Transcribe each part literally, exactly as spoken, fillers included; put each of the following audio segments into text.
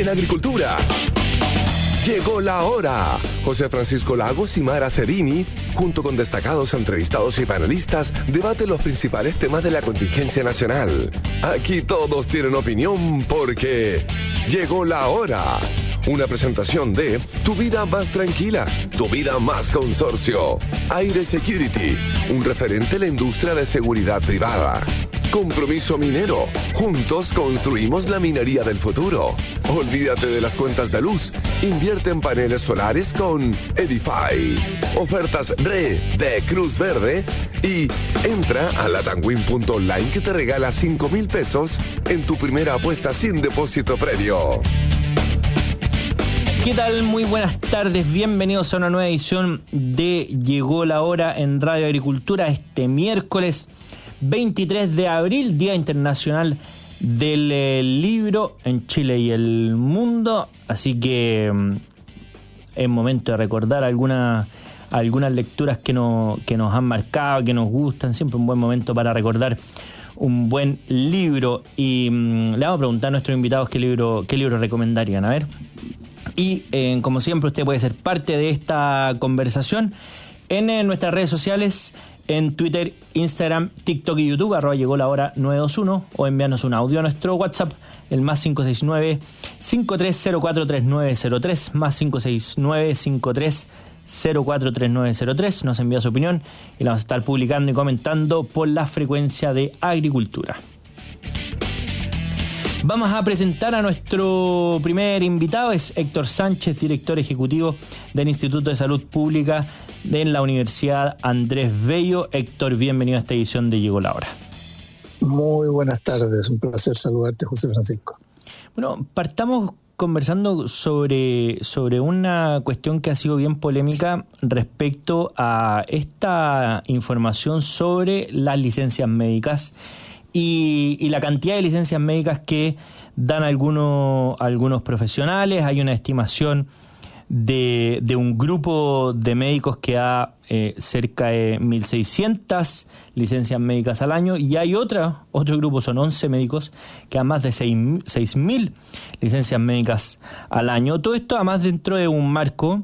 en agricultura. Llegó la hora. José Francisco Lagos y Mara Cerini, junto con destacados entrevistados y panelistas, debaten los principales temas de la contingencia nacional. Aquí todos tienen opinión porque llegó la hora. Una presentación de Tu Vida Más Tranquila, Tu Vida Más Consorcio. Aire Security, un referente en la industria de seguridad privada. Compromiso Minero, juntos construimos la minería del futuro. Olvídate de las cuentas de luz, invierte en paneles solares con Edify. Ofertas RE de Cruz Verde y entra a latanwin punto online que te regala cinco mil pesos en tu primera apuesta sin depósito previo. ¿Qué tal? Muy buenas tardes, bienvenidos a una nueva edición de Llegó la Hora en Radio Agricultura este miércoles veintitrés de abril, Día Internacional del eh, Libro en Chile y el mundo, así que mm, es momento de recordar algunas algunas lecturas que, no, que nos han marcado, que nos gustan, siempre un buen momento para recordar un buen libro y mm, le vamos a preguntar a nuestros invitados qué libro, qué libro recomendarían, a ver. Y eh, como siempre usted puede ser parte de esta conversación en eh, nuestras redes sociales, en Twitter, Instagram, TikTok y YouTube, arroba llegó la hora nueve dos uno, o enviarnos un audio a nuestro WhatsApp, el más cinco seis nueve, cinco tres cero cuatro, tres nueve cero tres, más cinco seis nueve, cinco tres cero cuatro, tres nueve cero tres. Nos envía su opinión y la vamos a estar publicando y comentando por la frecuencia de Agricultura. Vamos a presentar a nuestro primer invitado, es Héctor Sánchez, director ejecutivo del Instituto de Salud Pública de la Universidad Andrés Bello. Héctor, bienvenido a esta edición de Llegó la Hora. Muy buenas tardes, un placer saludarte, José Francisco. Bueno, partamos conversando sobre, sobre una cuestión que ha sido bien polémica respecto a esta información sobre las licencias médicas y, y la cantidad de licencias médicas que dan algunos, algunos profesionales. Hay una estimación de, de un grupo de médicos que da eh, cerca de mil seiscientas licencias médicas al año, y hay otra, otro grupo, son once médicos, que dan más de seis mil licencias médicas al año. Todo esto además dentro de un marco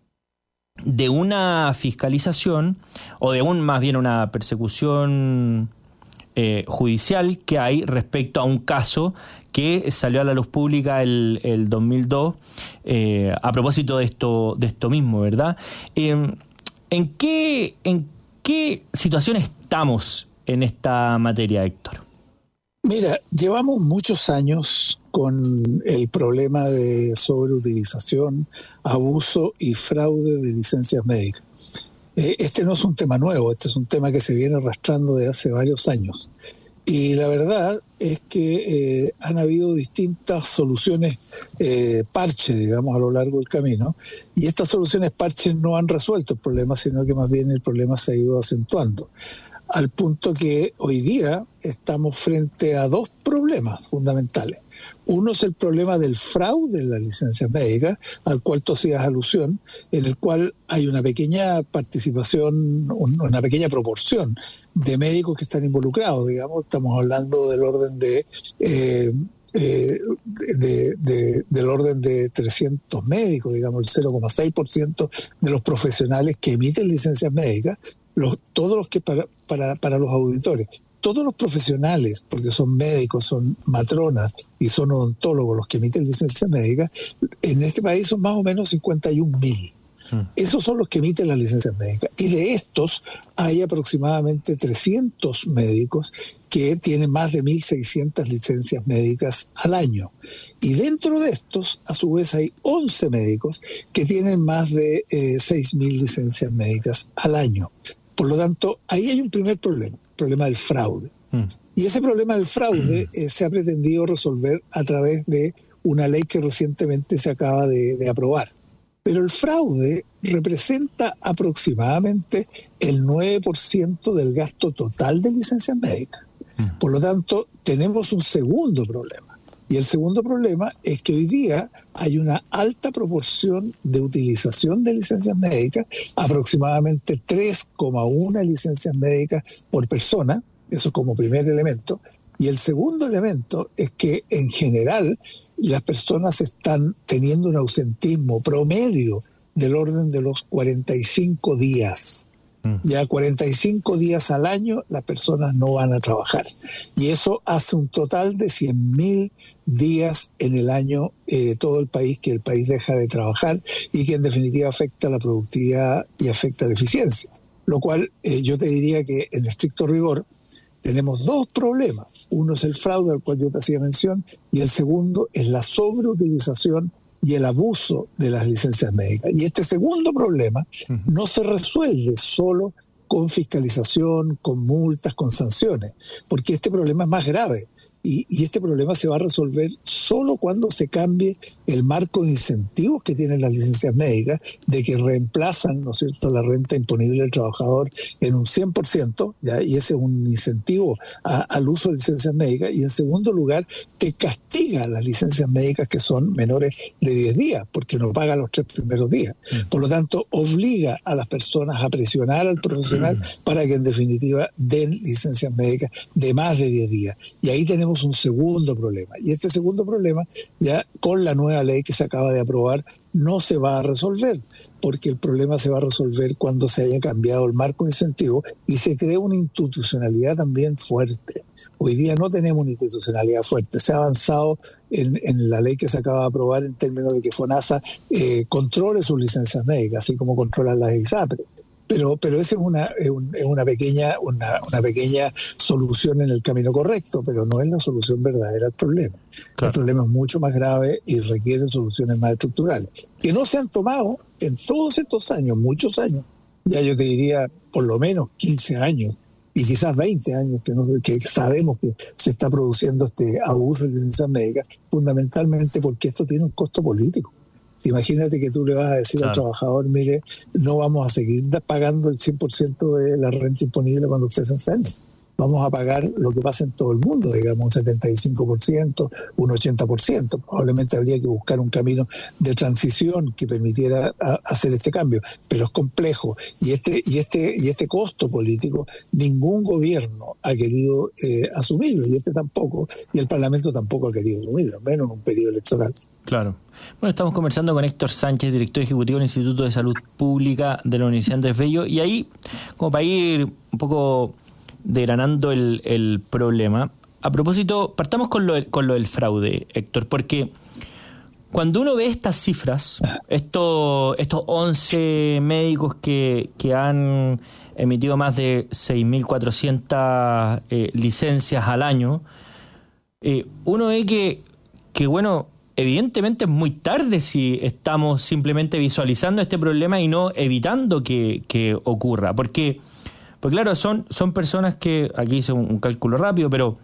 de una fiscalización, o de un más bien una persecución eh, judicial que hay respecto a un caso que salió a la luz pública el, el dos mil dos, eh, a propósito de esto, de esto mismo, ¿verdad? Eh, ¿en qué, en qué situación estamos en esta materia, Héctor? Mira, llevamos muchos años con el problema de sobreutilización, abuso y fraude de licencias médicas. Eh, este no es un tema nuevo, este es un tema que se viene arrastrando de hace varios años. Y la verdad es que eh, han habido distintas soluciones eh, parche, digamos, a lo largo del camino. Y estas soluciones parche no han resuelto el problema, sino que más bien el problema se ha ido acentuando. Al punto que hoy día estamos frente a dos problemas fundamentales. Uno es el problema del fraude en las licencias médicas, al cual tú hacías alusión, en el cual hay una pequeña participación, una pequeña proporción de médicos que están involucrados, digamos. Estamos hablando del orden de, eh, eh, de, de del orden de trescientos médicos, digamos, el cero coma seis por ciento de los profesionales que emiten licencias médicas, los, todos los que para, para, para los auditores. Todos los profesionales, porque son médicos, son matronas y son odontólogos los que emiten licencias médicas, en este país son más o menos cincuenta y un mil. Mm. Esos son los que emiten las licencias médicas. Y de estos hay aproximadamente trescientos médicos que tienen más de mil seiscientas licencias médicas al año. Y dentro de estos, a su vez, hay once médicos que tienen más de eh, seis mil licencias médicas al año. Por lo tanto, ahí hay un primer problema. Problema del fraude. Mm. Y ese problema del fraude eh, se ha pretendido resolver a través de una ley que recientemente se acaba de, de aprobar. Pero el fraude representa aproximadamente el nueve por ciento del gasto total de licencias médicas. Mm. Por lo tanto, tenemos un segundo problema. Y el segundo problema es que hoy día hay una alta proporción de utilización de licencias médicas, aproximadamente tres coma uno licencias médicas por persona, eso como primer elemento. Y el segundo elemento es que en general las personas están teniendo un ausentismo promedio del orden de los cuarenta y cinco días. Ya cuarenta y cinco días al año las personas no van a trabajar. Y eso hace un total de cien mil días en el año, eh, todo el país, que el país deja de trabajar y que en definitiva afecta la productividad y afecta la eficiencia. Lo cual eh, yo te diría que en estricto rigor tenemos dos problemas. Uno es el fraude al cual yo te hacía mención y el segundo es la sobreutilización y el abuso de las licencias médicas. Y este segundo problema no se resuelve solo con fiscalización, con multas, con sanciones, porque este problema es más grave. Y, y este problema se va a resolver solo cuando se cambie el marco de incentivos que tienen las licencias médicas, de que reemplazan, ¿no es cierto?, la renta imponible del trabajador en un cien por ciento, ¿ya? Y ese es un incentivo a, al uso de licencias médicas. Y en segundo lugar, que castiga a las licencias médicas que son menores de diez días, porque no pagan los tres primeros días. Por lo tanto, obliga a las personas a presionar al profesional para que en definitiva den licencias médicas de más de diez días. Y ahí tenemos un segundo problema. Y este segundo problema, ya con la nueva ley que se acaba de aprobar, no se va a resolver, porque el problema se va a resolver cuando se haya cambiado el marco de incentivo y se cree una institucionalidad también fuerte. Hoy día no tenemos una institucionalidad fuerte. Se ha avanzado en, en la ley que se acaba de aprobar en términos de que FONASA eh, controle sus licencias médicas, así como controla las ISAPRE. Pero, pero esa es una, es una pequeña, una, una pequeña solución en el camino correcto, pero no es la solución verdadera al problema. Claro. El problema es mucho más grave y requiere soluciones más estructurales, que no se han tomado en todos estos años, muchos años. Ya yo te diría por lo menos quince años y quizás veinte años que, no, que sabemos que se está produciendo este abuso de licencias médicas, fundamentalmente porque esto tiene un costo político. Imagínate que tú le vas a decir claro. al trabajador, mire, no vamos a seguir pagando el cien por ciento de la renta imponible cuando usted se enferme. Vamos a pagar lo que pasa en todo el mundo, digamos un setenta y cinco por ciento, un ochenta por ciento. Probablemente habría que buscar un camino de transición que permitiera a, hacer este cambio, pero es complejo. Y este y este y este costo político ningún gobierno ha querido eh, asumirlo, y este tampoco, y el Parlamento tampoco ha querido asumirlo, menos en un periodo electoral. Claro. Bueno, estamos conversando con Héctor Sánchez, director ejecutivo del Instituto de Salud Pública de la Universidad Andrés Bello, y ahí, como para ir un poco desgranando el, el problema, a propósito, partamos con lo, con lo del fraude, Héctor, porque cuando uno ve estas cifras, estos, estos once médicos que, que han emitido más de seis mil cuatrocientas eh, licencias al año, eh, uno ve que, que, bueno, evidentemente es muy tarde si estamos simplemente visualizando este problema y no evitando que, que ocurra. Porque, pues claro, son, son personas que, aquí hice un, un cálculo rápido, pero,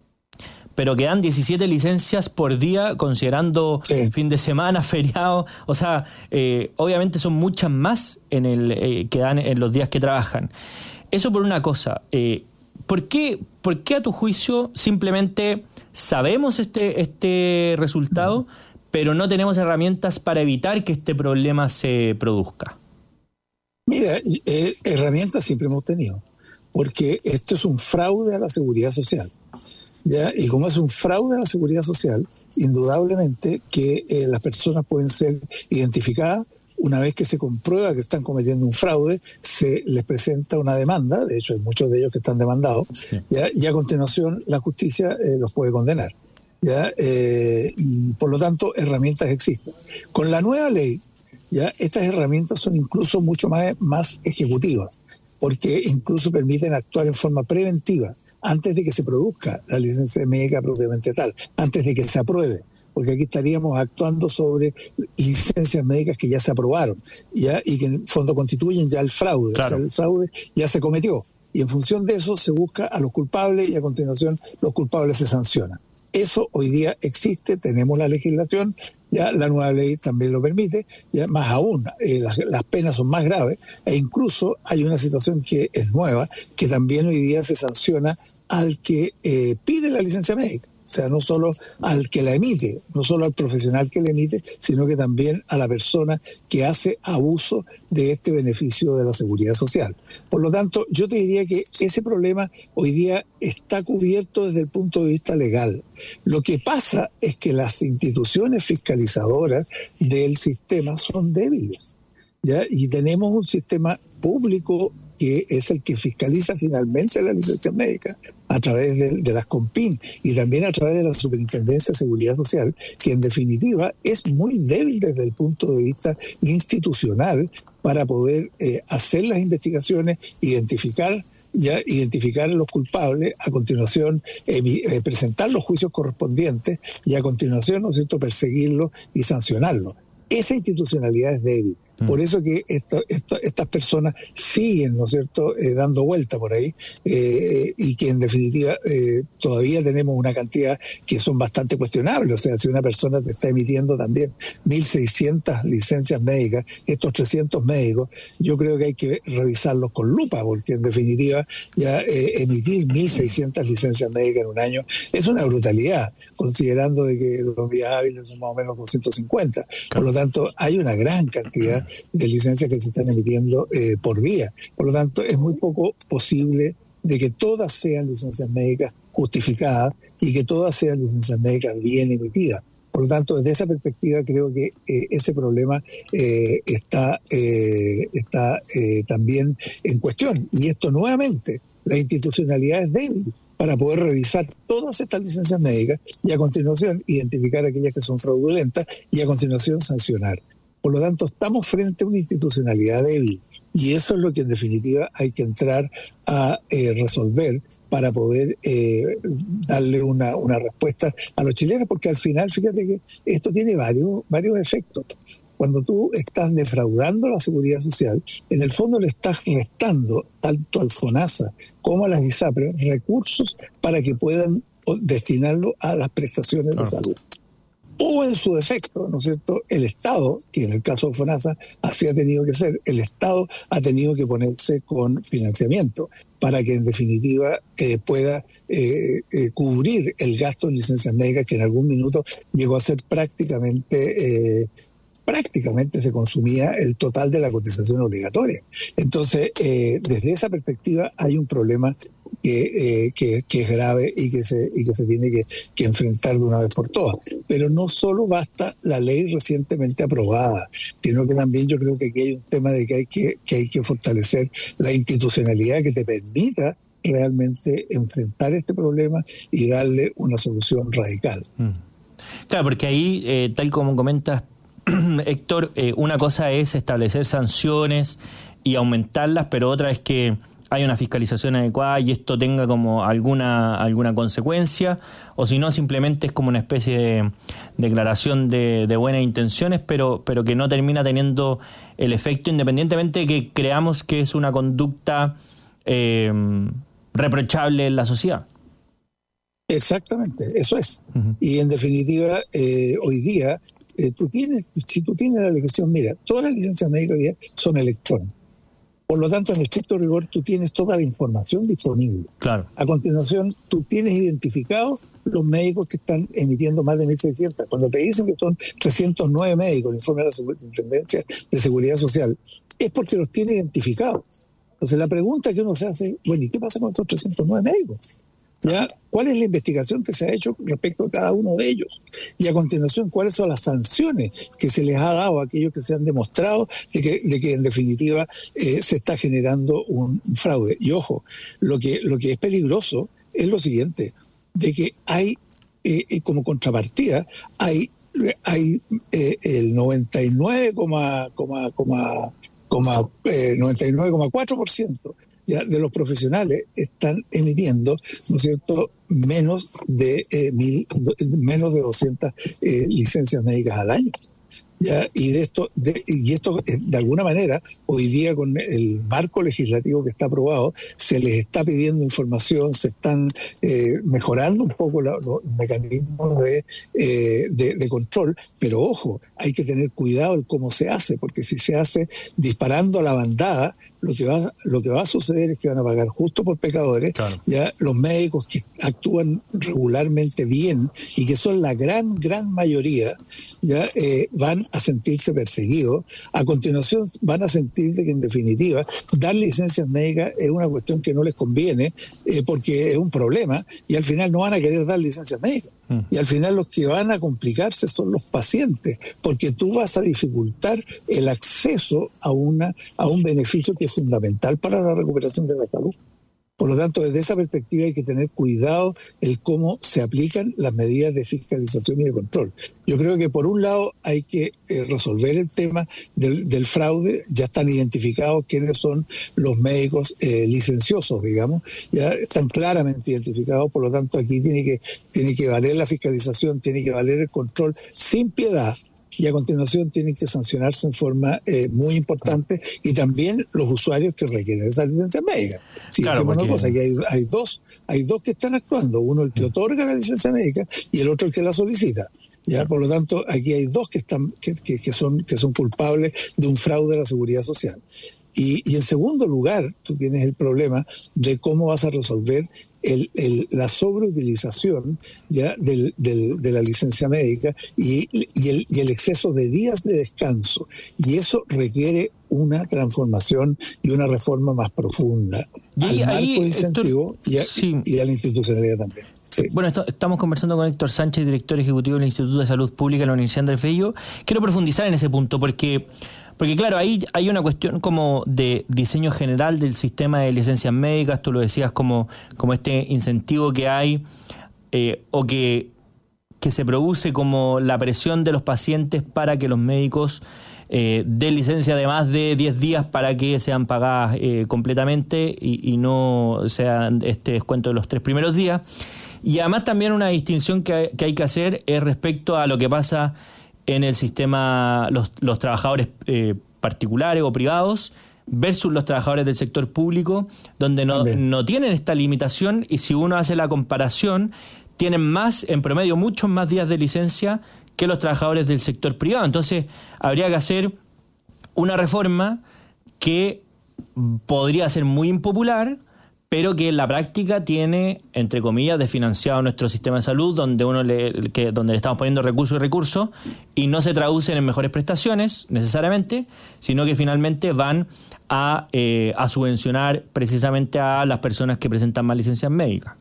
pero que dan diecisiete licencias por día, considerando sí. fin de semana, feriado. O sea, eh, obviamente son muchas más en el eh, que dan en los días que trabajan. Eso por una cosa. Eh, ¿por qué, ¿Por qué a tu juicio simplemente sabemos este, este resultado, pero no tenemos herramientas para evitar que este problema se produzca? Mira, eh, herramientas siempre hemos tenido, porque esto es un fraude a la seguridad social. ¿Ya? Y como es un fraude a la seguridad social, indudablemente que eh, las personas pueden ser identificadas. Una vez que se comprueba que están cometiendo un fraude, se les presenta una demanda. De hecho, hay muchos de ellos que están demandados. Sí. ¿Ya? Y a continuación, la justicia eh, los puede condenar. ¿Ya? Eh, y por lo tanto, herramientas existen. Con la nueva ley, ¿ya? Estas herramientas son incluso mucho más, más ejecutivas, porque incluso permiten actuar en forma preventiva antes de que se produzca la licencia médica propiamente tal, antes de que se apruebe. Porque aquí estaríamos actuando sobre licencias médicas que ya se aprobaron, ¿ya? Y que en el fondo constituyen ya el fraude. Claro. O sea, el fraude ya se cometió. Y en función de eso se busca a los culpables y a continuación los culpables se sancionan. Eso hoy día existe, tenemos la legislación, ya la nueva ley también lo permite, ya más aún, eh, las, las penas son más graves, e incluso hay una situación que es nueva, que también hoy día se sanciona al que eh, pide la licencia médica. O sea, no solo al que la emite, no solo al profesional que la emite, sino que también a la persona que hace abuso de este beneficio de la seguridad social. Por lo tanto, yo te diría que ese problema hoy día está cubierto desde el punto de vista legal. Lo que pasa es que las instituciones fiscalizadoras del sistema son débiles, ¿ya? Y tenemos un sistema público que es el que fiscaliza finalmente las licencias médicas a través de, de las CONPIN y también a través de la Superintendencia de Seguridad Social, que en definitiva es muy débil desde el punto de vista institucional para poder eh, hacer las investigaciones, identificar ya identificar a los culpables, a continuación eh, eh, presentar los juicios correspondientes y a continuación, ¿no es cierto?, perseguirlos y sancionarlos. Esa institucionalidad es débil. Por eso que esto, esto, estas personas siguen, ¿no es cierto?, eh, dando vuelta por ahí eh, y que en definitiva eh, todavía tenemos una cantidad que son bastante cuestionables. O sea, si una persona te está emitiendo también mil seiscientas licencias médicas, estos trescientos médicos, yo creo que hay que revisarlos con lupa, porque en definitiva ya eh, emitir mil seiscientas licencias médicas en un año es una brutalidad, considerando de que los días hábiles son más o menos doscientos cincuenta. Por lo tanto, hay una gran cantidad de licencias que se están emitiendo eh, por día. Por lo tanto, es muy poco posible de que todas sean licencias médicas justificadas y que todas sean licencias médicas bien emitidas. Por lo tanto, desde esa perspectiva creo que eh, ese problema eh, está, eh, está eh, también en cuestión. Y esto nuevamente, la institucionalidad es débil para poder revisar todas estas licencias médicas y a continuación identificar aquellas que son fraudulentas y a continuación sancionar. Por lo tanto, estamos frente a una institucionalidad débil y eso es lo que en definitiva hay que entrar a eh, resolver para poder eh, darle una, una respuesta a los chilenos, porque al final, fíjate que esto tiene varios, varios efectos. Cuando tú estás defraudando la seguridad social, en el fondo le estás restando tanto al FONASA como a las ISAPRE recursos para que puedan destinarlo a las prestaciones de ah. salud. O en su defecto, ¿no es cierto?, el Estado, que en el caso de FONASA así ha tenido que ser, el Estado ha tenido que ponerse con financiamiento para que en definitiva eh, pueda eh, eh, cubrir el gasto en licencias médicas que en algún minuto llegó a ser prácticamente... Eh, prácticamente se consumía el total de la cotización obligatoria. Entonces, eh, desde esa perspectiva hay un problema que, eh, que, que es grave y que se, y que se tiene que, que enfrentar de una vez por todas. Pero no solo basta la ley recientemente aprobada, sino que también yo creo que aquí hay un tema de que hay que, que, hay que fortalecer la institucionalidad que te permita realmente enfrentar este problema y darle una solución radical. Mm. Claro, porque ahí, eh, tal como comentas, Héctor, eh, una cosa es establecer sanciones y aumentarlas, pero otra es que hay una fiscalización adecuada y esto tenga como alguna alguna consecuencia, o si no, simplemente es como una especie de declaración de, de buenas intenciones, pero, pero que no termina teniendo el efecto, independientemente de que creamos que es una conducta eh, reprochable en la sociedad. Exactamente, eso es. Uh-huh. Y en definitiva, eh, hoy día, Eh, tú tienes, si tú tienes la elección, mira, todas las licencias médicas hoy día son electrónicas. Por lo tanto, en estricto rigor, tú tienes toda la información disponible. Claro. A continuación, tú tienes identificados los médicos que están emitiendo más de mil seiscientas. Cuando te dicen que son trescientos nueve médicos, el informe de la Superintendencia de Seguridad Social, es porque los tiene identificados. Entonces, la pregunta que uno se hace, bueno, ¿y qué pasa con estos trescientos nueve médicos? ¿Ya? ¿Cuál es la investigación que se ha hecho respecto a cada uno de ellos? Y a continuación, ¿cuáles son las sanciones que se les ha dado a aquellos que se han demostrado de que, de que en definitiva eh, se está generando un, un fraude? Y ojo, lo que, lo que es peligroso es lo siguiente, de que hay, eh, como contrapartida, hay, hay eh, el noventa y nueve coma cuatro por ciento ya de los profesionales están emitiendo, ¿no es cierto?, menos de eh, mil, menos de doscientas eh, licencias médicas al año. ¿ya? Y de esto, de, y esto de alguna manera, hoy día con el marco legislativo que está aprobado, se les está pidiendo información, se están eh, mejorando un poco la, los mecanismos de, eh, de, de control, pero ojo, hay que tener cuidado en cómo se hace, porque si se hace disparando a la bandada, lo que va lo que va a suceder es que van a pagar justo por pecadores. Claro. Ya los médicos que actúan regularmente bien y que son la gran gran mayoría, ya eh, van a sentirse perseguidos. A continuación van a sentir de que en definitiva dar licencias médicas es una cuestión que no les conviene eh, porque es un problema, y al final no van a querer dar licencias médicas. Y al final los que van a complicarse son los pacientes, porque tú vas a dificultar el acceso a una a un beneficio que es fundamental para la recuperación de la salud. Por lo tanto, desde esa perspectiva hay que tener cuidado en cómo se aplican las medidas de fiscalización y de control. Yo creo que por un lado hay que eh, resolver el tema del, del fraude. Ya están identificados quiénes son los médicos eh, licenciosos, digamos, ya están claramente identificados. Por lo tanto, aquí tiene que, tiene que valer la fiscalización, tiene que valer el control sin piedad. Y a continuación tienen que sancionarse en forma eh, muy importante, y también los usuarios que requieren esa licencia médica. Si claro, porque... una cosa, que hay, hay dos, hay dos que están actuando, uno el que otorga la licencia médica y el otro el que la solicita. Ya, por lo tanto, aquí hay dos que están, que, que, que son, que son culpables de un fraude a la seguridad social. Y, y en segundo lugar, tú tienes el problema de cómo vas a resolver el, el, la sobreutilización ya del, del, de la licencia médica y, y, el, y el exceso de días de descanso. Y eso requiere una transformación y una reforma más profunda y al marco de incentivo y, a, sí. y a la institucionalidad también. Sí. Bueno, esto, estamos conversando con Héctor Sánchez, director ejecutivo del Instituto de Salud Pública de la Universidad Andrés Bello. Quiero profundizar en ese punto porque... Porque claro, ahí hay una cuestión como de diseño general del sistema de licencias médicas. Tú lo decías como, como este incentivo que hay eh, o que, que se produce como la presión de los pacientes para que los médicos eh, den licencia de más de diez días para que sean pagadas eh, completamente y, y no sea este descuento de los tres primeros días. Y además también una distinción que hay que, hay que hacer es respecto a lo que pasa en el sistema, los, los trabajadores eh, particulares o privados versus los trabajadores del sector público, donde no, no tienen esta limitación, y si uno hace la comparación, tienen más, en promedio, muchos más días de licencia que los trabajadores del sector privado. Entonces, habría que hacer una reforma que podría ser muy impopular, pero que en la práctica tiene, entre comillas, desfinanciado nuestro sistema de salud, donde uno le, que, donde le estamos poniendo recursos y recursos, y no se traducen en mejores prestaciones, necesariamente, sino que finalmente van a, eh, a subvencionar precisamente a las personas que presentan más licencias médicas.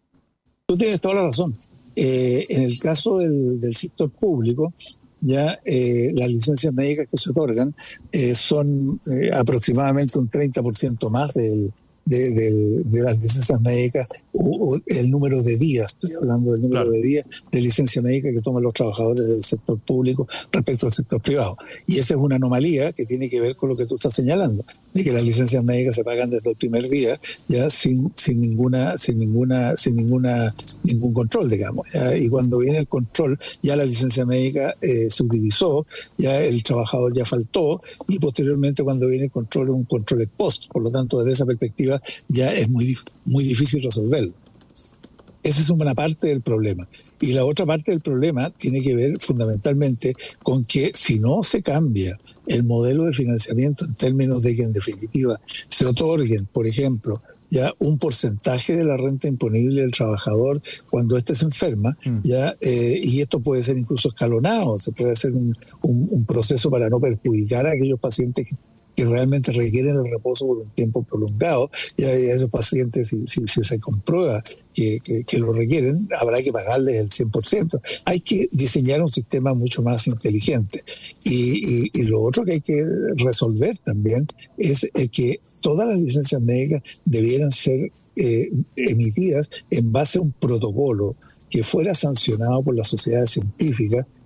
Tú tienes toda la razón. Eh, en el caso del, del sector público, ya eh, las licencias médicas que se otorgan eh, son eh, aproximadamente un treinta por ciento más del De, de, de las licencias médicas, o, o el número de días, estoy hablando del número claro. de días de licencia médica que toman los trabajadores del sector público respecto al sector privado. Y esa es una anomalía que tiene que ver con lo que tú estás señalando, de que las licencias médicas se pagan desde el primer día, ya sin, sin ninguna, sin ninguna, sin ninguna, ningún control, digamos. ¿Ya? Y cuando viene el control, ya la licencia médica eh, se utilizó, ya el trabajador ya faltó, y posteriormente cuando viene el control es un control ex post. Por lo tanto, desde esa perspectiva ya es muy, muy difícil resolverlo. Esa es una parte del problema. Y la otra parte del problema tiene que ver fundamentalmente con que si no se cambia el modelo de financiamiento en términos de que en definitiva se otorguen, por ejemplo, ya un porcentaje de la renta imponible del trabajador cuando éste se enferma, mm. ya eh, y esto puede ser incluso escalonado, se puede hacer un, un, un proceso para no perjudicar a aquellos pacientes que que realmente requieren el reposo por un tiempo prolongado, y a esos pacientes, si, si, si se comprueba que, que, que lo requieren, habrá que pagarles el cien por ciento. Hay que diseñar un sistema mucho más inteligente. Y, y, y lo otro que hay que resolver también es, es que todas las licencias médicas debieran ser eh, emitidas en base a un protocolo que fuera sancionado por las sociedades científicas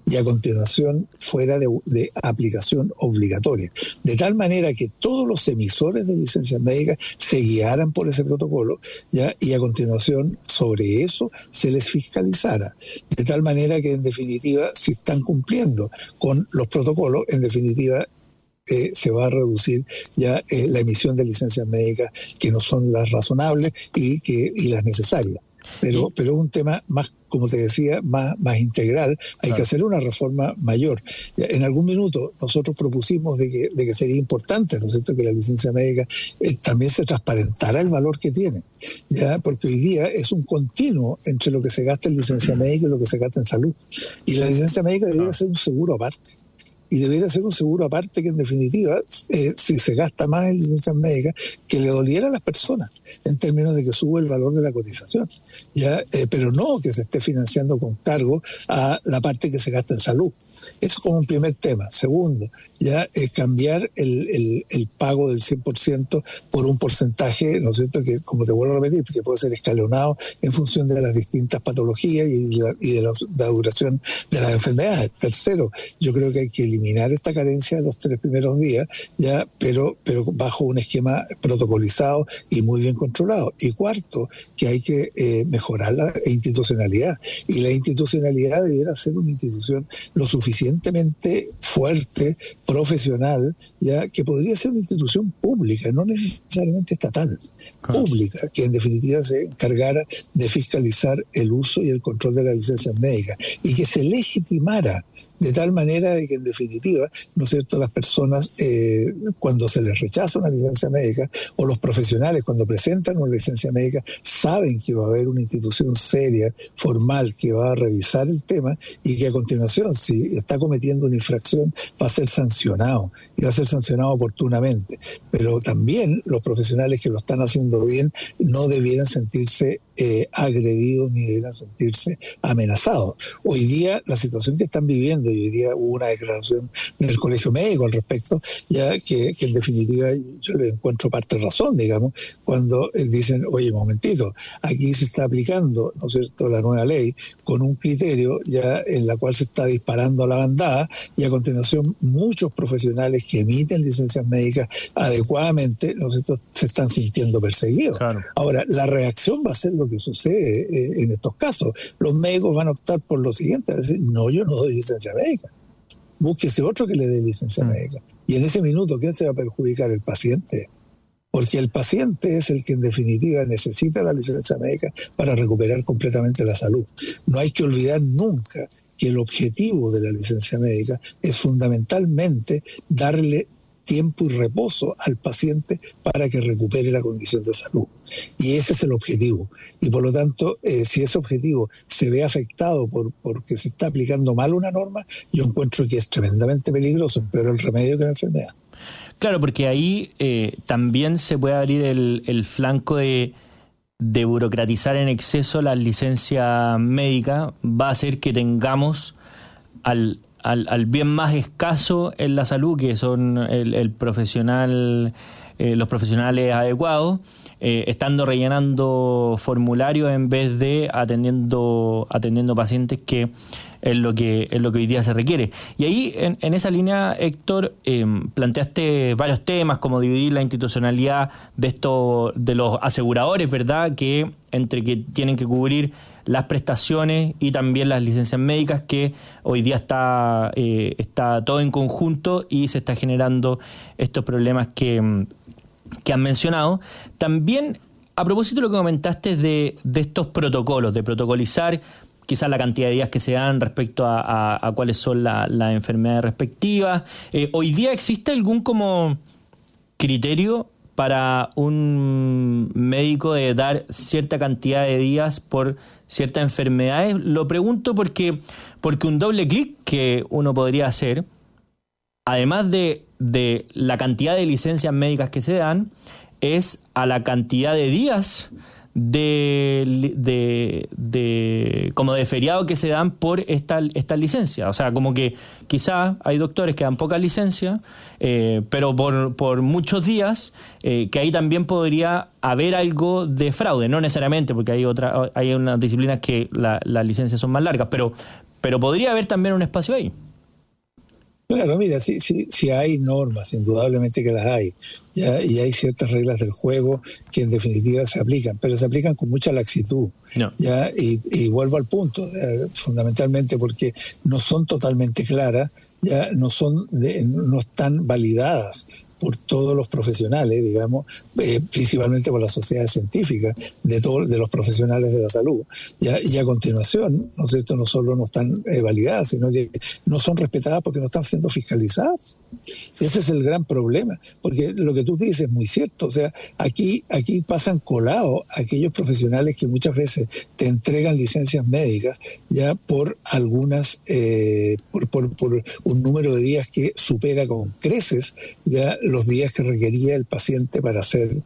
y a continuación fuera de, de aplicación obligatoria. De tal manera que todos los emisores de licencias médicas se guiaran por ese protocolo, ¿ya? Y a continuación sobre eso se les fiscalizara. De tal manera que en definitiva, si están cumpliendo con los protocolos, en definitiva Eh, se va a reducir ya eh, la emisión de licencias médicas que no son las razonables y que y las necesarias. Pero, pero es un tema más, como te decía, más, más integral. Hay claro. que hacer una reforma mayor. En algún minuto nosotros propusimos de que, de que sería importante, ¿no es cierto?, que la licencia médica eh, también se transparentara el valor que tiene, ya, porque hoy día es un continuo entre lo que se gasta en licencia médica y lo que se gasta en salud. Y la licencia médica debería ser un seguro aparte. Y debería ser un seguro aparte que, en definitiva, eh, si se gasta más en licencias médicas, que le doliera a las personas en términos de que sube el valor de la cotización, ya, eh, pero no que se esté financiando con cargo a la parte que se gasta en salud. Eso como un primer tema. Segundo, ya eh, cambiar el, el, el pago del cien por ciento por un porcentaje, ¿no es cierto?, que, como te vuelvo a repetir, que puede ser escalonado en función de las distintas patologías y, la, y de la, la duración de las enfermedades. Tercero, yo creo que hay que eliminar esta carencia de los tres primeros días, ya, pero, pero bajo un esquema protocolizado y muy bien controlado. Y cuarto, que hay que eh, mejorar la institucionalidad. Y la institucionalidad debiera ser una institución lo suficientemente fuerte, profesional, ya, que podría ser una institución pública, no necesariamente estatal, claro. pública, que en definitiva se encargara de fiscalizar el uso y el control de las licencias médicas y que se legitimara de tal manera de que, en definitiva, ¿no es cierto?, las personas, eh, cuando se les rechaza una licencia médica, o los profesionales cuando presentan una licencia médica, saben que va a haber una institución seria, formal, que va a revisar el tema y que a continuación, si está cometiendo una infracción, va a ser sancionado, y va a ser sancionado oportunamente. Pero también los profesionales que lo están haciendo bien no debieran sentirse eh, agredidos ni debieran sentirse amenazados. Hoy día, la situación que están viviendo, y hoy día hubo una declaración del Colegio Médico al respecto, ya que, que en definitiva yo le encuentro parte de razón, digamos, cuando dicen, oye, un momentito, aquí se está aplicando, ¿no es cierto?, la nueva ley con un criterio ya en la cual se está disparando a la bandada, y a continuación muchos profesionales que emiten licencias médicas adecuadamente, ¿no es cierto?, se están sintiendo perseguidos. Claro. Ahora, la reacción va a ser lo que sucede eh, en estos casos. Los médicos van a optar por lo siguiente, es decir, no, yo no doy licencia médica, búsquese otro que le dé licencia mm. médica. Y en ese minuto, ¿quién se va a perjudicar? El paciente. Porque el paciente es el que en definitiva necesita la licencia médica para recuperar completamente la salud. No hay que olvidar nunca que el objetivo de la licencia médica es fundamentalmente darle tiempo y reposo al paciente para que recupere la condición de salud. Y ese es el objetivo. Y por lo tanto, eh, si ese objetivo se ve afectado por porque se está aplicando mal una norma, yo encuentro que es tremendamente peligroso, pero el remedio que la enfermedad. Claro, porque ahí eh, también se puede abrir el, el flanco de, de burocratizar en exceso la licencia médica, va a hacer que tengamos al Al, al bien más escaso en la salud, que son el, el profesional, eh, los profesionales adecuados, eh, estando rellenando formularios en vez de atendiendo atendiendo pacientes, que es lo que es lo que hoy día se requiere. Y ahí, en, en esa línea, Héctor, eh, planteaste varios temas, como dividir la institucionalidad de esto, de los aseguradores, ¿verdad?, que entre que tienen que cubrir las prestaciones y también las licencias médicas, que hoy día está eh, está todo en conjunto y se está generando estos problemas que, que han mencionado. También, a propósito de lo que comentaste de, de estos protocolos, de protocolizar quizás la cantidad de días que se dan respecto a, a, a cuáles son las la enfermedades respectivas. Eh, ¿Hoy día existe algún como criterio para un médico de dar cierta cantidad de días por ciertas enfermedades? Lo pregunto porque, porque un doble clic que uno podría hacer, además de, de la cantidad de licencias médicas que se dan, es a la cantidad de días de, de, de como de feriado que se dan por esta, esta licencia. O sea, como que quizás hay doctores que dan pocas licencias, eh, pero por, por muchos días, eh, que ahí también podría haber algo de fraude, no necesariamente, porque hay otra, hay unas disciplinas que la, las licencias son más largas, pero, pero podría haber también un espacio ahí. Claro, mira, si, si, si hay normas, indudablemente que las hay, ya, y hay ciertas reglas del juego que en definitiva se aplican, pero se aplican con mucha laxitud. No. Ya, y, y vuelvo al punto, eh, fundamentalmente porque no son totalmente claras, ya no son de, no están validadas por todos los profesionales, digamos, eh, principalmente por las sociedades científicas, de todos de los profesionales de la salud. Ya, y a continuación, ¿no es cierto?, no solo no están eh, validadas, sino que no son respetadas porque no están siendo fiscalizadas. Ese es el gran problema, porque lo que tú dices es muy cierto. O sea, aquí, aquí pasan colados aquellos profesionales que muchas veces te entregan licencias médicas ya por algunas, eh, por, por, por un número de días que supera con creces ya los días que requería el paciente para ser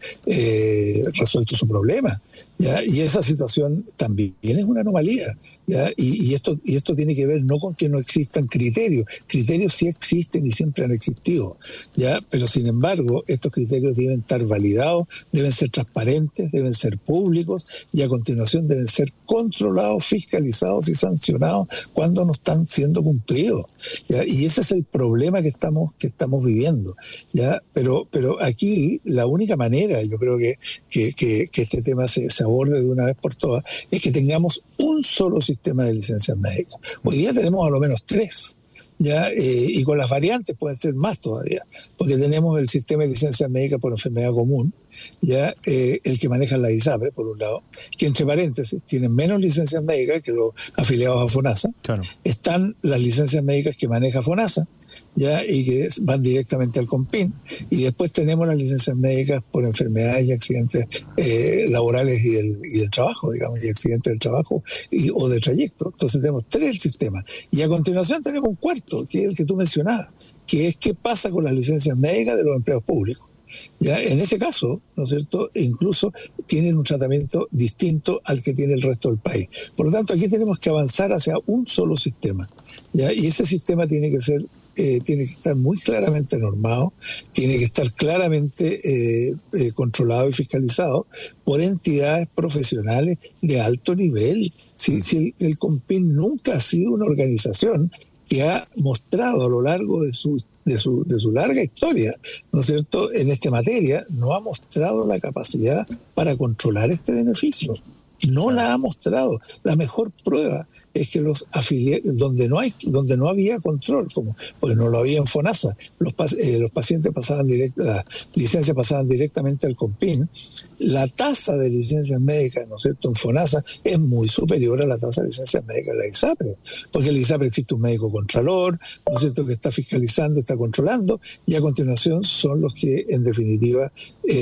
eh, resuelto su problema. ¿Ya? Y esa situación también es una anomalía. ¿Ya? Y, y, esto, y esto tiene que ver no con que no existan criterios. Criterios sí existen y siempre han existido. ¿Ya? Pero sin embargo, estos criterios deben estar validados, deben ser transparentes, deben ser públicos y a continuación deben ser controlados, fiscalizados y sancionados cuando no están siendo cumplidos. ¿Ya? Y ese es el problema que estamos, que estamos viviendo. ¿Ya? Pero, pero aquí la única manera, yo creo que, que, que, que este tema se, se aborde de una vez por todas, es que tengamos un solo sistema de licencias médicas. Hoy día tenemos a lo menos tres, ya eh, y con las variantes pueden ser más todavía, porque tenemos el sistema de licencias médicas por enfermedad común, ya eh, el que maneja la ISAPRE, por un lado, que entre paréntesis tienen menos licencias médicas que los afiliados a FONASA. Claro. Están las licencias médicas que maneja FONASA, ya, y que van directamente al CONPIN, y después tenemos las licencias médicas por enfermedades y accidentes eh, laborales y del, y del trabajo, digamos, y accidentes del trabajo y, o de trayecto. Entonces tenemos tres sistemas, y a continuación tenemos un cuarto, que es el que tú mencionabas, que es qué pasa con las licencias médicas de los empleados públicos. Ya, en ese caso, ¿no es cierto?, incluso tienen un tratamiento distinto al que tiene el resto del país. Por lo tanto, aquí tenemos que avanzar hacia un solo sistema, ¿ya? Y ese sistema tiene que ser Eh, tiene que estar muy claramente normado, tiene que estar claramente eh, eh, controlado y fiscalizado por entidades profesionales de alto nivel. Si, si el, el CONPIN nunca ha sido una organización que ha mostrado a lo largo de su, de su, de su larga historia, ¿no es cierto?, en esta materia, no ha mostrado la capacidad para controlar este beneficio. No la ha mostrado. La mejor prueba es que los afiliados, donde no hay, donde no había control, como pues no lo había en FONASA, los, eh, los pacientes pasaban directo, las licencias pasaban directamente al CONPIN, la tasa de licencias médicas, ¿no es cierto?, en FONASA es muy superior a la tasa de licencias médicas de la ISAPRE, porque en la ISAPRE existe un médico contralor, ¿no es cierto?, que está fiscalizando, está controlando, y a continuación son los que en definitiva